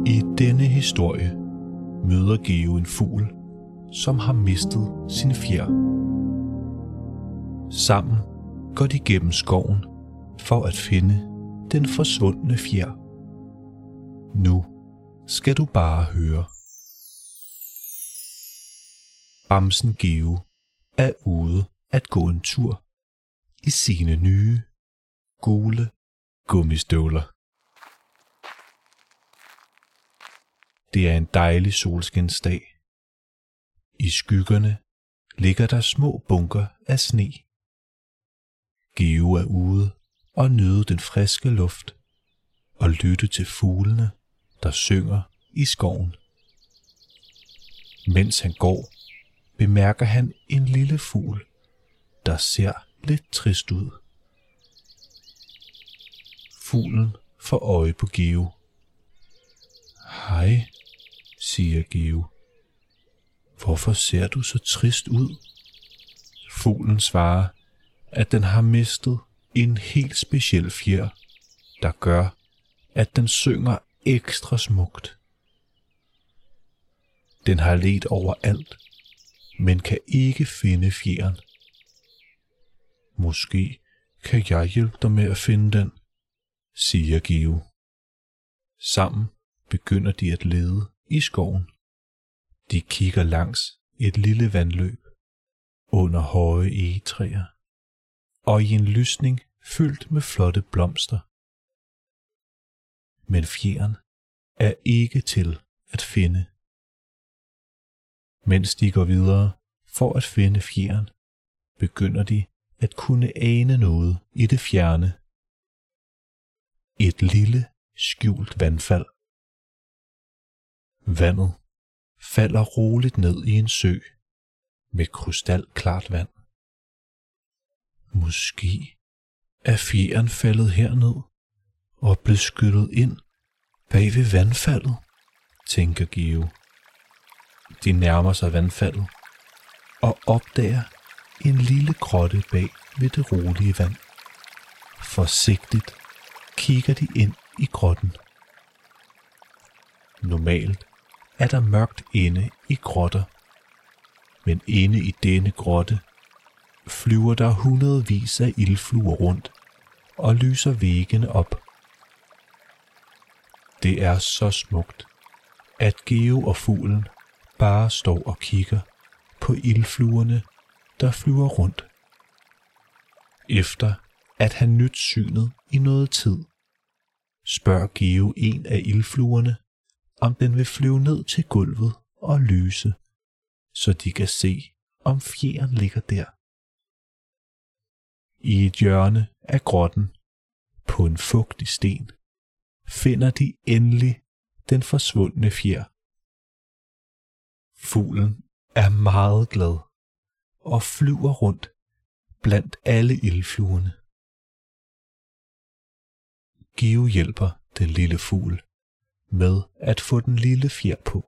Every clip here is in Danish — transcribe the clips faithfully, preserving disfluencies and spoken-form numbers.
I denne historie møder Geo en fugl, som har mistet sin fjer. Sammen går de gennem skoven for at finde den forsvundne fjer. Nu skal du bare høre. Bamsen Geo er ude at gå en tur i sine nye, gule gummistøvler. Det er en dejlig solskinsdag. I skyggerne ligger der små bunker af sne. Geo er ude og nyde den friske luft og lytte til fuglene, der synger i skoven. Mens han går, bemærker han en lille fugl, der ser lidt trist ud. Fuglen får øje på Geo. Hej, siger Geo. Hvorfor ser du så trist ud? Fuglen svarer, at den har mistet en helt speciel fjer, der gør, at den synger ekstra smukt. Den har ledt overalt, men kan ikke finde fjeren. Måske kan jeg hjælpe dig med at finde den, siger Geo. Sammen begynder de at lede i skoven. De kigger langs et lille vandløb, under høje egetræer, og i en lysning fyldt med flotte blomster. Men fjeren er ikke til at finde. Mens de går videre for at finde fjeren, begynder de at kunne ane noget i det fjerne. Et lille, skjult vandfald. Vandet falder roligt ned i en sø med krystalklart vand. Måske er fjeren faldet herned og blevet skyllet ind bag ved vandfaldet, tænker Geo. De nærmer sig vandfaldet og opdager en lille grotte bag ved det rolige vand. Forsigtigt kigger de ind i grotten. Normalt er der mørkt inde i grotter, men inde i denne grotte flyver der hundredvis af ildfluer rundt og lyser væggene op. Det er så smukt, at Geo og fuglen bare står og kigger på ildfluerne, der flyver rundt. Efter at have nydt synet i noget tid, spørger Geo en af ildfluerne, om den vil flyve ned til gulvet og lyse, så de kan se, om fjeren ligger der. I et hjørne af grotten, på en fugtig sten, finder de endelig den forsvundne fjer. Fuglen er meget glad og flyver rundt blandt alle ildfluerne. Geo hjælper den lille fugl med at få den lille fjer på.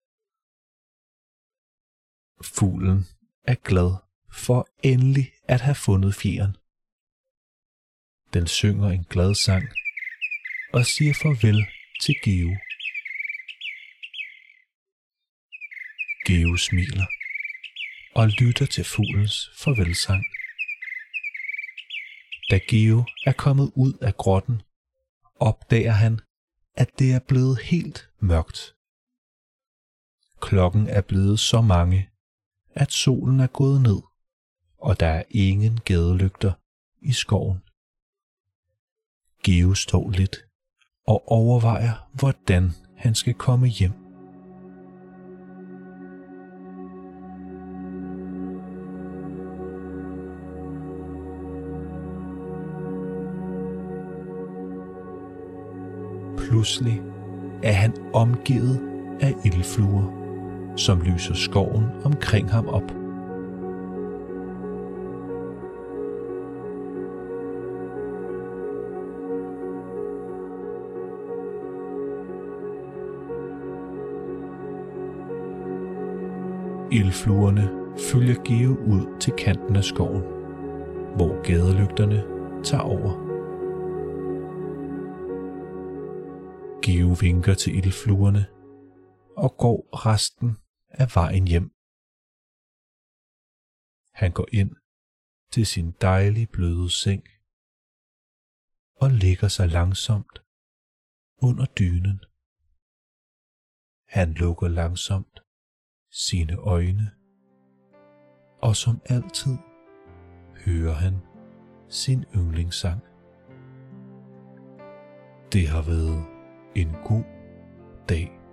Fuglen er glad for endelig at have fundet fjeren. Den synger en glad sang og siger farvel til Geo. Geo smiler og lytter til fuglens farvelsang. Da Geo er kommet ud af grotten, opdager han, at det er blevet helt mørkt. Klokken er blevet så mange, at solen er gået ned, og der er ingen gadelygter i skoven. Geo står lidt og overvejer, hvordan han skal komme hjem. Pludselig er han omgivet af ildfluer, som lyser skoven omkring ham op. Ildfluerne følger Geo ud til kanten af skoven, hvor gadelygterne tager over. Geo vinker til ildfluerne og går resten af vejen hjem. Han går ind til sin dejlige bløde seng og lægger sig langsomt under dynen. Han lukker langsomt sine øjne, og som altid hører han sin yndlingssang. Det har været en god dag.